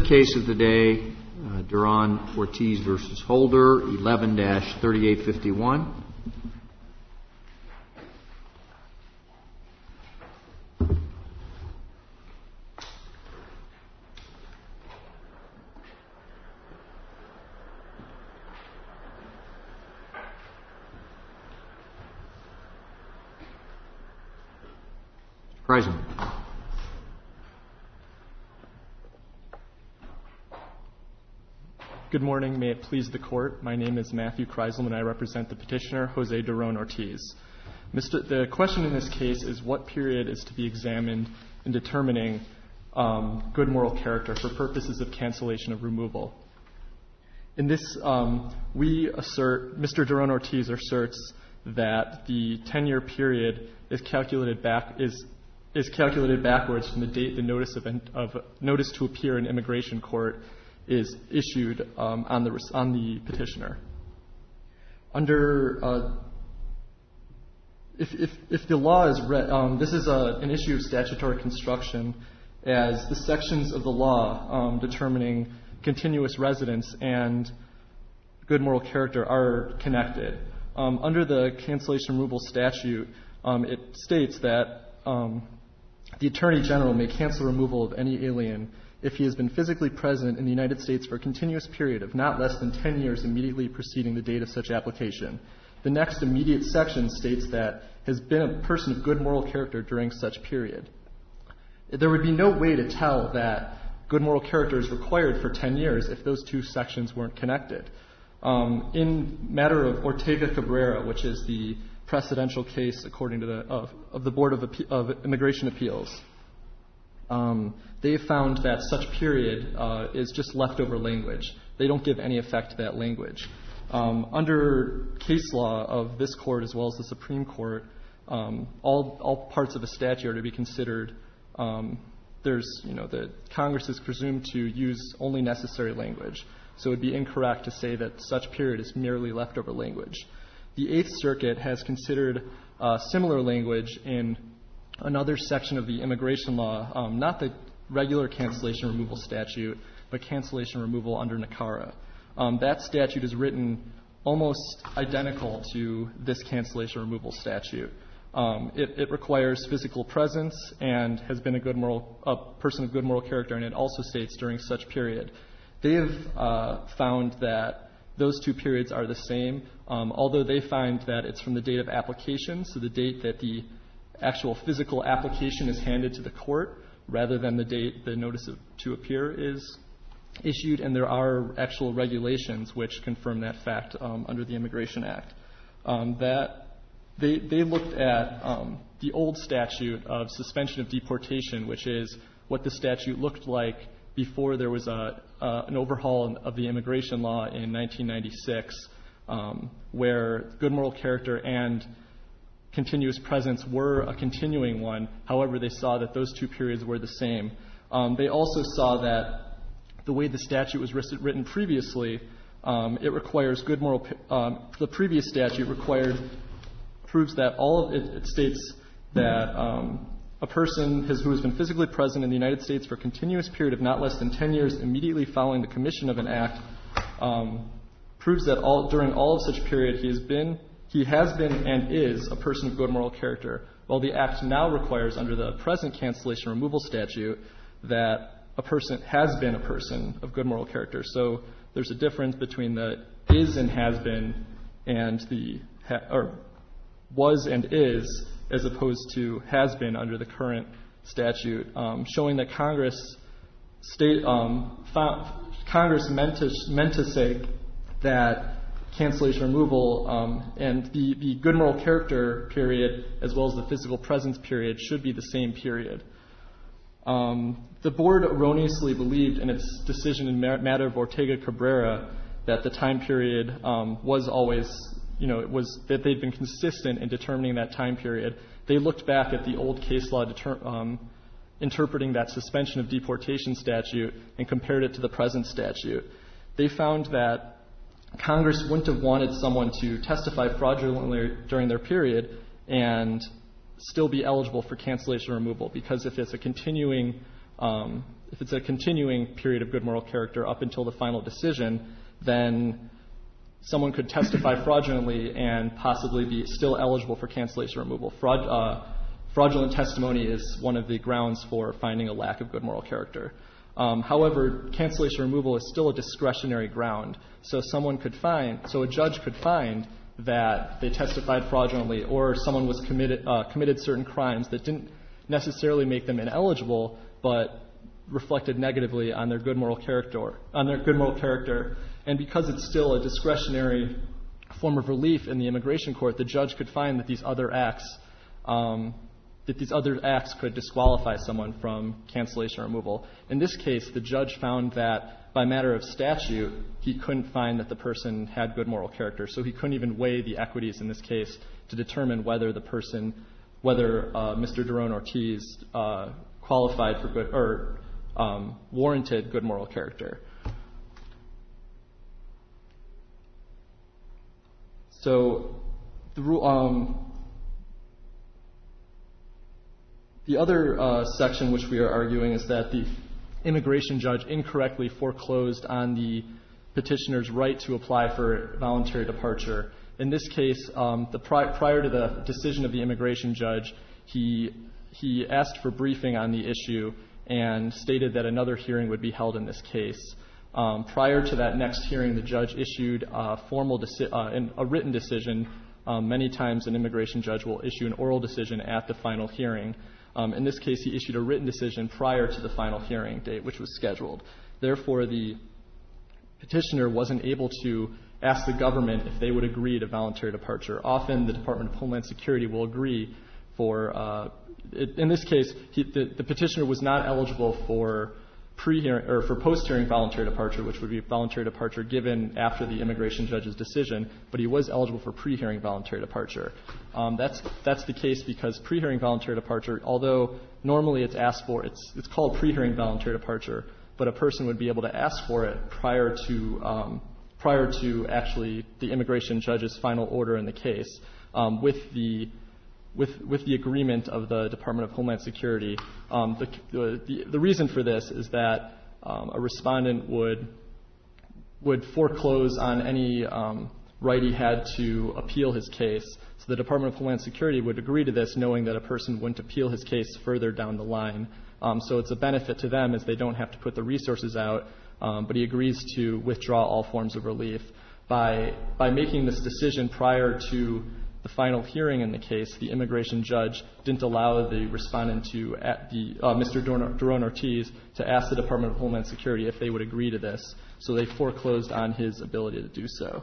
case of the day, Duran-Ortiz versus Holder, 11-3851. Kreisman. Good morning. May it please the Court. My name is Matthew Kreisman, and I represent the petitioner, Jose Duran-Ortiz. The question in this case is what period is to be examined in determining good moral character for purposes of cancellation of removal. In this, Mr. Duran-Ortiz asserts that the 10-year period is calculated backwards from the date the notice to appear in immigration court is issued on the petitioner. If the law is read, this is an issue of statutory construction, as the sections of the law determining continuous residence and good moral character are connected. Under the cancellation removal statute, it states that the Attorney General may cancel removal of any alien if he has been physically present in the United States for a continuous period of not less than 10 years immediately preceding the date of such application. The next immediate section states that has been a person of good moral character during such period. There would be no way to tell that good moral character is required for 10 years if those two sections weren't connected. In matter of Ortega Cabrera, which is the precedential case according to the Board of Immigration Appeals, they found that such period is just leftover language. They don't give any effect to that language. Under case law of this court as well as the Supreme Court, all parts of a statute are to be considered. The Congress is presumed to use only necessary language, so it would be incorrect to say that such period is merely leftover language. The Eighth Circuit has considered similar language in another section of the immigration law, not the regular cancellation removal statute, but cancellation removal under NACARA. That statute is written almost identical to this cancellation removal statute. It requires physical presence and has been a person of good moral character, and it also states during such period. They have found that those two periods are the same, although they find that it's from the date of application, so the date that the actual physical application is handed to the court rather than the date the notice to appear is issued, and there are actual regulations which confirm that fact under the Immigration Act. That they looked at the old statute of suspension of deportation, which is what the statute looked like before there was an overhaul of the immigration law in 1996, where good moral character and continuous presence were a continuing one. However, they saw that those two periods were the same. They also saw that the way the statute was written previously, it requires good moral. The previous statute proves that it states that a person who has been physically present in the United States for a continuous period of not less than 10 years immediately following the commission of an act proves that during all of such period he has been and is a person of good moral character, while the Act now requires under the present cancellation removal statute that a person has been a person of good moral character. So there's a difference between the is and has been and or was and is, as opposed to has been under the current statute, showing that Congress meant to say that cancellation removal and the good moral character period as well as the physical presence period should be the same period. The board erroneously believed in its decision in matter of Ortega Cabrera that the time period was always, that they'd been consistent in determining that time period. They looked back at the old case law interpreting that suspension of deportation statute and compared it to the present statute. They found that Congress wouldn't have wanted someone to testify fraudulently during their period and still be eligible for cancellation removal, because if it's a continuing if it's a continuing period of good moral character up until the final decision, then someone could testify fraudulently and possibly be still eligible for cancellation removal. Fraudulent testimony is one of the grounds for finding a lack of good moral character. However, cancellation removal is still a discretionary ground. So a judge could find that they testified fraudulently, or someone was committed certain crimes that didn't necessarily make them ineligible, but reflected negatively on their good moral character. And because it's still a discretionary form of relief in the immigration court, the judge could find that these other acts could disqualify someone from cancellation removal. In this case, the judge found that by matter of statute, he couldn't find that the person had good moral character, so he couldn't even weigh the equities in this case to determine whether Mr. Duran-Ortiz qualified for good or warranted good moral character. So the other section which we are arguing is that the immigration judge incorrectly foreclosed on the petitioner's right to apply for voluntary departure. In this case, prior to the decision of the immigration judge, he asked for briefing on the issue and stated that another hearing would be held in this case. Prior to that next hearing, the judge issued a written decision. Many times an immigration judge will issue an oral decision at the final hearing. In this case, he issued a written decision prior to the final hearing date, which was scheduled. Therefore, the petitioner wasn't able to ask the government if they would agree to voluntary departure. Often, the Department of Homeland Security will agree in this case, the petitioner was not eligible for pre-hearing or for post-hearing voluntary departure, which would be voluntary departure given after the immigration judge's decision, but he was eligible for pre-hearing voluntary departure. That's the case because pre-hearing voluntary departure, although normally it's asked for, it's called pre-hearing voluntary departure, but a person would be able to ask for it prior to actually the immigration judge's final order in the case, with the agreement of the Department of Homeland Security. The reason for this is that a respondent would foreclose on any right he had to appeal his case. So the Department of Homeland Security would agree to this knowing that a person wouldn't appeal his case further down the line. So it's a benefit to them as they don't have to put the resources out, but he agrees to withdraw all forms of relief. By making this decision prior to the final hearing in the case, the immigration judge didn't allow the respondent Mr. Duran-Ortiz to ask the Department of Homeland Security if they would agree to this. So they foreclosed on his ability to do so.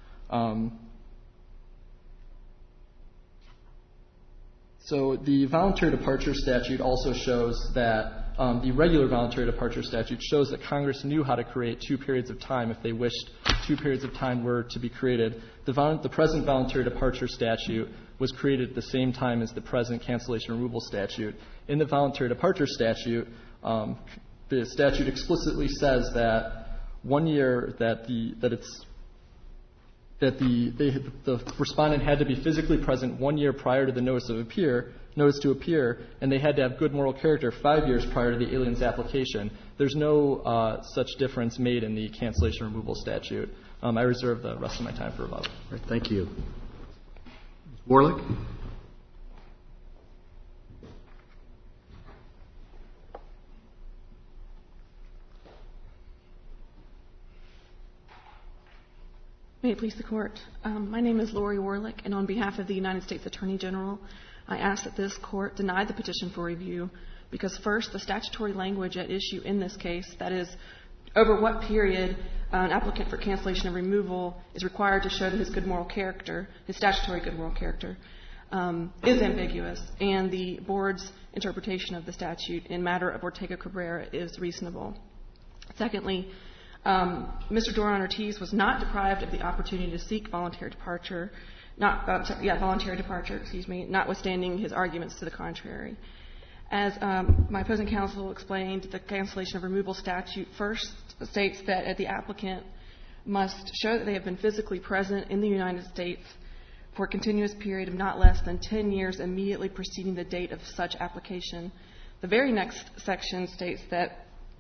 So the voluntary departure statute also shows that the regular voluntary departure statute shows that Congress knew how to create 2 periods of time if they wished 2 periods of time were to be created. The present voluntary departure statute was created at the same time as the present cancellation removal statute. In the voluntary departure statute, the statute explicitly says that 1 year the respondent had to be physically present 1 year prior to the notice to appear, and they had to have good moral character 5 years prior to the alien's application. There's no such difference made in the cancellation removal statute. I reserve the rest of my time for rebuttal. All right, thank you. Warlick? May it please the Court. My name is Lori Warlick, and on behalf of the United States Attorney General, I ask that this Court deny the petition for review because, first, the statutory language at issue in this case, that is, over what period an applicant for cancellation and removal is required to show that his good moral character, his statutory good moral character, is ambiguous, and the Board's interpretation of the statute in matter of Ortega-Cabrera is reasonable. Secondly, Mr. Duran-Ortiz was not deprived of the opportunity to seek voluntary departure, notwithstanding his arguments to the contrary. As my opposing counsel explained, the cancellation of removal statute first states that the applicant must show that they have been physically present in the United States for a continuous period of not less than 10 years immediately preceding the date of such application. The very next section states that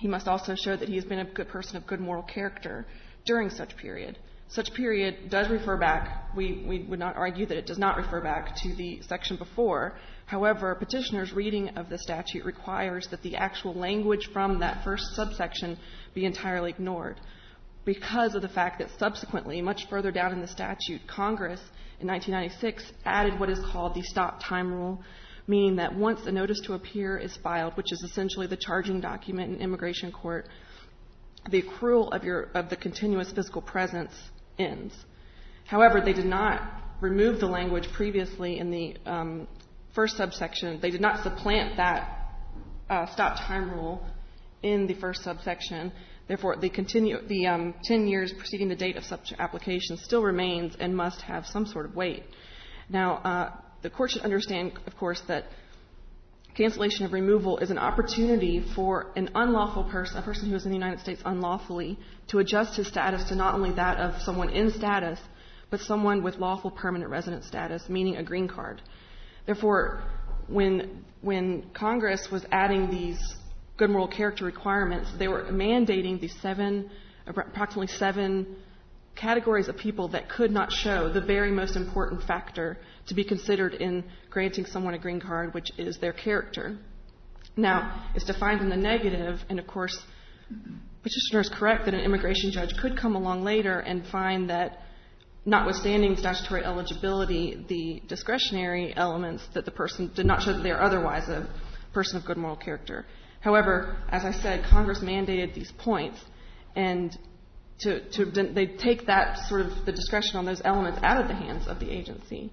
he must also show that he has been a good person of good moral character during such period. Such period does refer back. We would not argue that it does not refer back to the section before. However, petitioner's reading of the statute requires that the actual language from that first subsection be entirely ignored because of the fact that subsequently, much further down in the statute, Congress in 1996 added what is called the stop time rule, meaning that once a notice to appear is filed, which is essentially the charging document in immigration court, the accrual of the continuous physical presence ends. However, they did not remove the language previously in the first subsection. They did not supplant that stop time rule in the first subsection. Therefore, the 10 years preceding the date of such application still remains and must have some sort of weight. Now, the court should understand, of course, that cancellation of removal is an opportunity for an unlawful person, a person who is in the United States unlawfully, to adjust his status to not only that of someone in status, but someone with lawful permanent resident status, meaning a green card. Therefore, when Congress was adding these good moral character requirements, they were mandating the approximately seven categories of people that could not show the very most important factor to be considered in granting someone a green card, which is their character. Now, it's defined in the negative, and of course, petitioner is correct that an immigration judge could come along later and find that, notwithstanding statutory eligibility, the discretionary elements that the person did not show that they are otherwise a person of good moral character. However, as I said, Congress mandated these points, and they take that sort of the discretion on those elements out of the hands of the agency.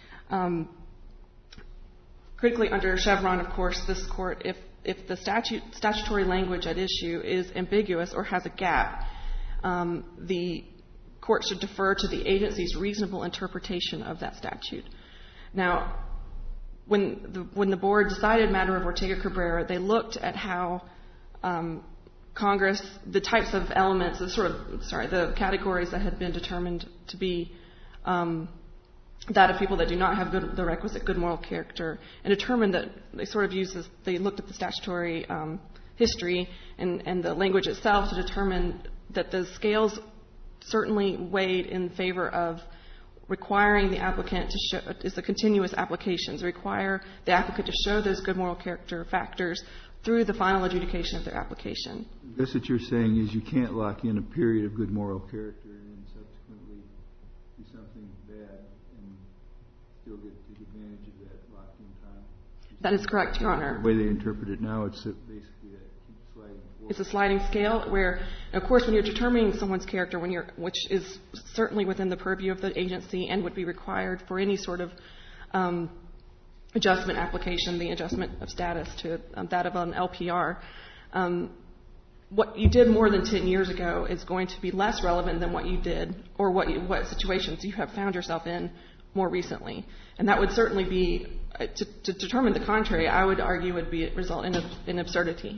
Critically, under Chevron, of course, this court, if the statutory language at issue is ambiguous or has a gap, the court should defer to the agency's reasonable interpretation of that statute. Now, when the board decided matter of Ortega-Cabrera, they looked at how Congress, the types of elements, the categories that had been determined to be that of people that do not have the requisite good moral character, and determined that they looked at the statutory history and the language itself to determine that the scales certainly weighed in favor of requiring the applicant to show, is the continuous applications, require the applicant to show those good moral character factors through the final adjudication of their application. I guess what you're saying is you can't lock in a period of good moral character and then subsequently do something bad and still take advantage of that locked-in time? That is correct, Your Honor. The way they interpret it now, it's basically that it keeps sliding forward. It's a sliding scale where, of course, when you're determining someone's character, which is certainly within the purview of the agency and would be required for any sort of adjustment application, the adjustment of status to that of an LPR, what you did more than 10 years ago is going to be less relevant than what you did or what situations you have found yourself in more recently. And that would certainly be, to determine the contrary, I would argue would result in absurdity.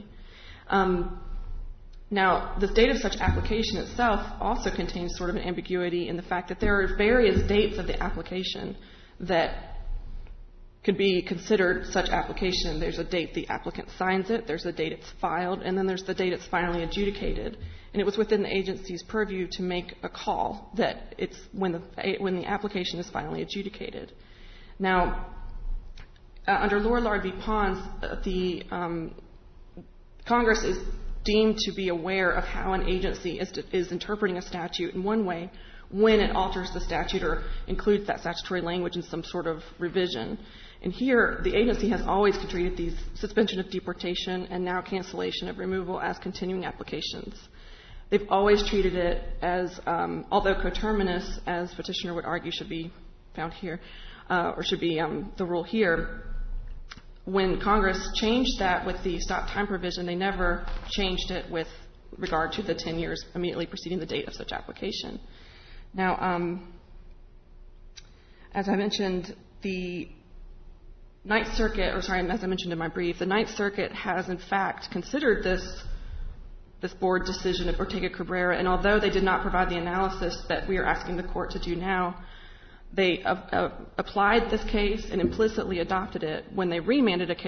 Now, the date of such application itself also contains sort of an ambiguity in the fact that there are various dates of the application that could be considered such application. There's a date the applicant signs it, there's a date it's filed, and then there's the date it's finally adjudicated. And it was within the agency's purview to make a call that it's when the application is finally adjudicated. Now, under Lorillard v. Pons, the Congress is deemed to be aware of how an agency is interpreting a statute in one way when it alters the statute or includes that statutory language in some sort of revision. And here, the agency has always treated these suspension of deportation and now cancellation of removal as continuing applications. They've always treated it as, although coterminous, as petitioner would argue should be found here, or should be the rule here, when Congress changed that with the stop time provision, they never changed it with regard to the 10 years immediately preceding the date of such application. Now, as I mentioned, the Ninth Circuit, as I mentioned in my brief, the Ninth Circuit has in fact considered this board decision of Ortega-Cabrera, and although they did not provide the analysis that we are asking the court to do now, they applied this case and implicitly adopted it when they remanded a case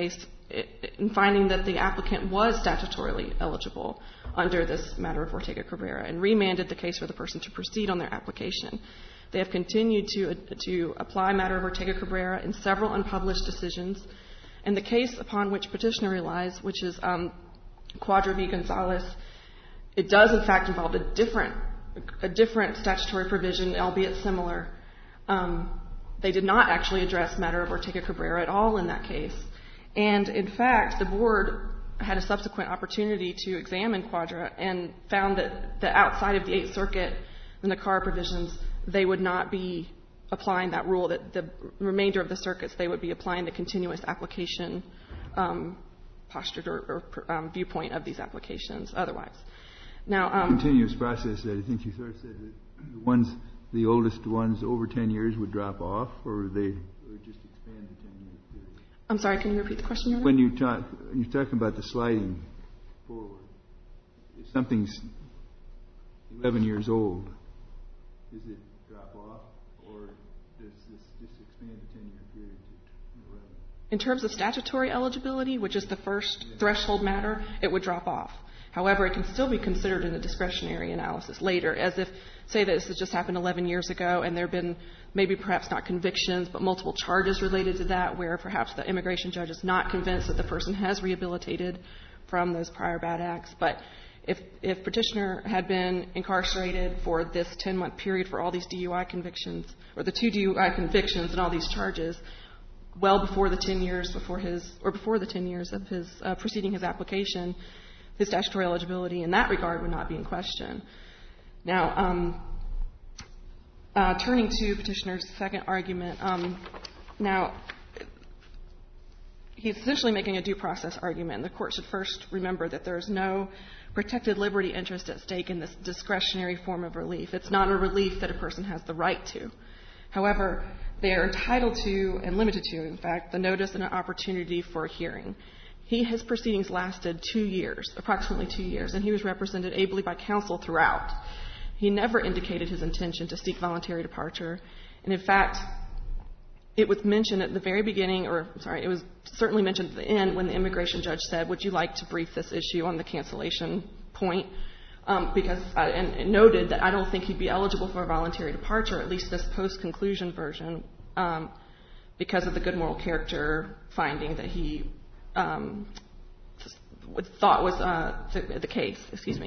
in finding that the applicant was statutorily eligible under this matter of Ortega Cabrera and remanded the case for the person to proceed on their application. They have continued to apply matter of Ortega Cabrera in several unpublished decisions. And the case upon which petitioner relies, which is Quadra v. Gonzalez, it does in fact involve a different statutory provision, albeit similar. They did not actually address matter of Ortega Cabrera at all in that case. And in fact, the board had a subsequent opportunity to examine Quadra and found that outside of the Eighth Circuit, the NACAR provisions, they would not be applying that rule, that the remainder of the circuits, they would be applying the continuous application posture or viewpoint of these applications otherwise. Now, continuous process that I think you sort of said that the oldest ones over 10 years would drop off, or they would just expand the 10-year period? I'm sorry, can you repeat the question, Your Honor? When you're talking about the sliding forward, if something's 11 years old, does it drop off, or does this just expand the 10-year period to 11? In terms of statutory eligibility, which is the first threshold matter, it would drop off. However, it can still be considered in a discretionary analysis later, as if, say, this has just happened 11 years ago and there have been maybe perhaps not convictions, but multiple charges related to that, where perhaps the immigration judge is not convinced that the person has rehabilitated from those prior bad acts. But if petitioner had been incarcerated for this 10-month period for all these DUI convictions, or the 2 DUI convictions and all these charges, well before the 10 years before the 10 years of his preceding his application, his statutory eligibility in that regard would not be in question. Now, turning to petitioner's second argument, now he's essentially making a due process argument. The court should first remember that there is no protected liberty interest at stake in this discretionary form of relief. It's not a relief that a person has the right to. However, they are entitled to and limited to, in fact, the notice and an opportunity for a hearing. His proceedings lasted 2 years, approximately 2 years, and he was represented ably by counsel throughout. He never indicated his intention to seek voluntary departure. And in fact, it was mentioned at the very beginning, it was certainly mentioned at the end when the immigration judge said, would you like to brief this issue on the cancellation point? And noted that I don't think he'd be eligible for a voluntary departure, at least this post-conclusion version, because of the good moral character finding that he thought was the case.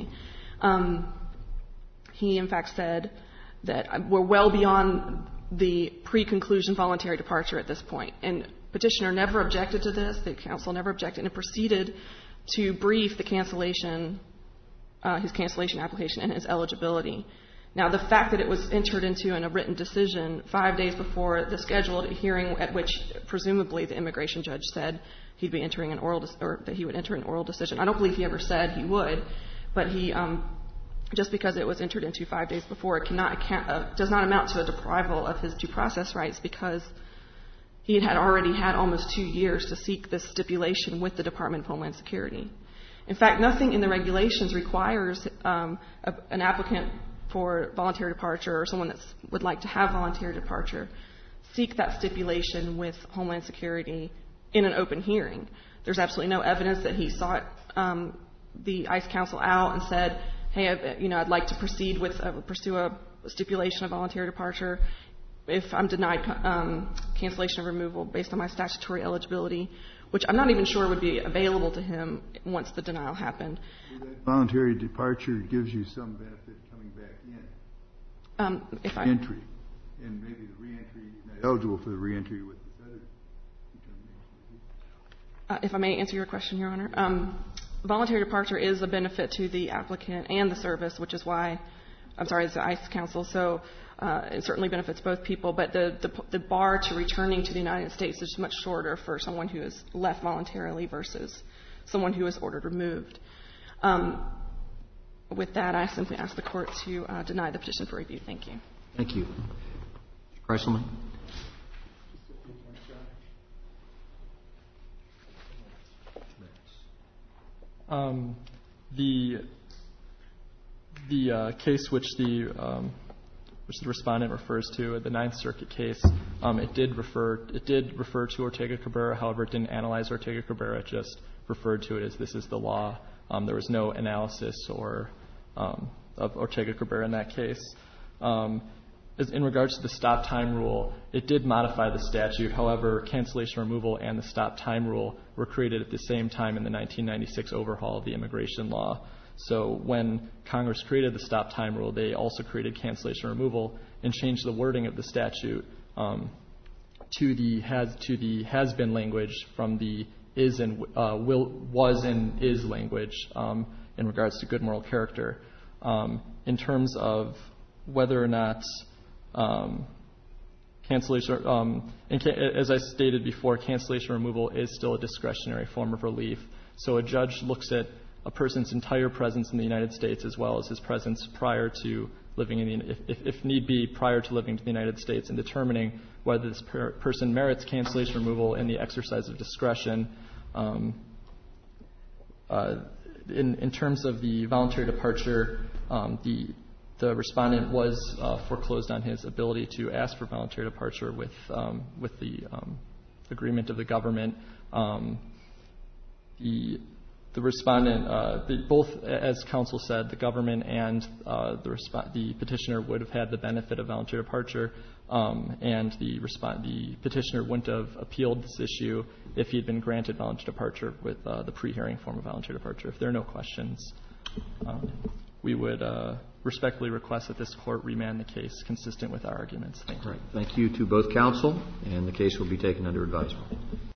He, in fact, said that we're well beyond the pre-conclusion voluntary departure at this point. And petitioner never objected to this. The counsel never objected and proceeded to brief the cancellation, his cancellation application and his eligibility. Now, the fact that it was entered into in a written decision 5 days before the scheduled hearing at which presumably the immigration judge said he'd be entering an oral that he would enter an oral decision. I don't believe he ever said he would, but he just because it was entered into 5 days before, it does not amount to a deprival of his due process rights, because he had already had almost 2 years to seek this stipulation with the Department of Homeland Security. In fact, nothing in the regulations requires an applicant for voluntary departure or someone that would like to have voluntary departure seek that stipulation with Homeland Security in an open hearing. There's absolutely no evidence that he sought the ICE counsel out and said, hey, I'd like to proceed with pursue a stipulation of voluntary departure if I'm denied cancellation of removal based on my statutory eligibility, which I'm not even sure would be available to him once the denial happened. Voluntary departure gives you some benefit coming back in. Entry. And maybe the reentry, you're not eligible for the reentry with this other determination. If I may answer your question, Your Honor. Voluntary departure is a benefit to the applicant and the service, which is why, it's the ICE counsel, so it certainly benefits both people, but the bar to returning to the United States is much shorter for someone who is left voluntarily versus someone who is ordered removed. With that, I simply ask the Court to deny the petition for review. Thank you. Thank you. Kreiselman. The case which the respondent refers to, the Ninth Circuit case, It did refer to Ortega-Cabrera. However, it didn't analyze Ortega-Cabrera. It just referred to it as this is the law. There was no analysis of Ortega-Cabrera in that case. In regards to the stop time rule, it did modify the statute. However, cancellation removal and the stop time rule were created at the same time in the 1996 overhaul of the immigration law. So when Congress created the stop time rule, they also created cancellation removal and changed the wording of the statute to the has been language from the is and was and is language in regards to good moral character. In terms of whether or not cancellation, as I stated before, cancellation removal is still a discretionary form of relief. So a judge looks at a person's entire presence in the United States as well as his presence prior to living if need be, prior to living in the United States, and determining whether this person merits cancellation removal in the exercise of discretion. In terms of the voluntary departure, the respondent was foreclosed on his ability to ask for voluntary departure with the agreement of the government. The respondent, both, as counsel said, the government and the petitioner would have had the benefit of voluntary departure, and the petitioner wouldn't have appealed this issue if he had been granted voluntary departure with the pre-hearing form of voluntary departure. If there are no questions, we would respectfully request that this Court remand the case consistent with our arguments. Thank you. All right. Thank you to both counsel, and the case will be taken under advisement.